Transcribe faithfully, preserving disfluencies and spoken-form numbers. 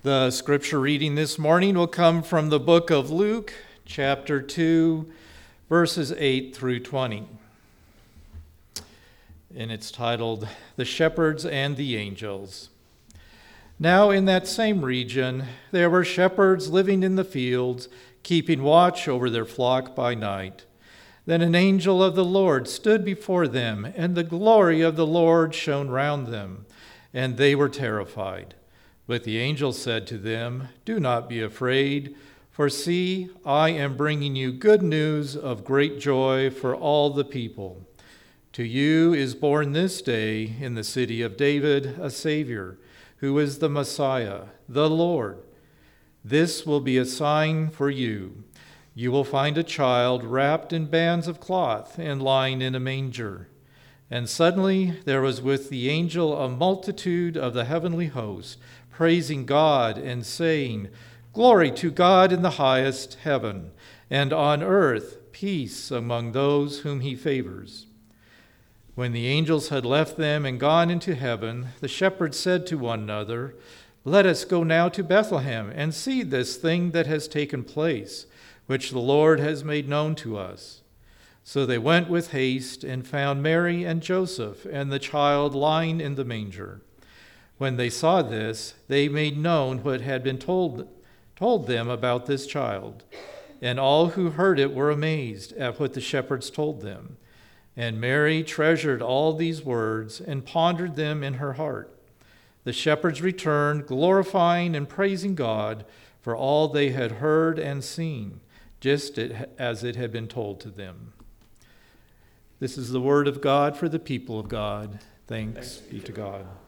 The scripture reading this morning will come from the book of Luke, chapter two, verses eight through twenty. And it's titled, The Shepherds and the Angels. Now in that same region, there were shepherds living in the fields, keeping watch over their flock by night. Then an angel of the Lord stood before them, and the glory of the Lord shone round them, and they were terrified. But the angel said to them, "Do not be afraid, for see, I am bringing you good news of great joy for all the people. To you is born this day in the city of David a Savior, who is the Messiah, the Lord. This will be a sign for you. You will find a child wrapped in bands of cloth and lying in a manger." And suddenly there was with the angel a multitude of the heavenly host, praising God and saying, "Glory to God in the highest heaven, and on earth peace among those whom he favors." When the angels had left them and gone into heaven, the shepherds said to one another, "Let us go now to Bethlehem and see this thing that has taken place, which the Lord has made known to us." So they went with haste and found Mary and Joseph and the child lying in the manger. When they saw this, they made known what had been told, told them about this child. And all who heard it were amazed at what the shepherds told them. And Mary treasured all these words and pondered them in her heart. The shepherds returned, glorifying and praising God for all they had heard and seen, just as it had been told to them. This is the word of God for the people of God. Thanks be to God.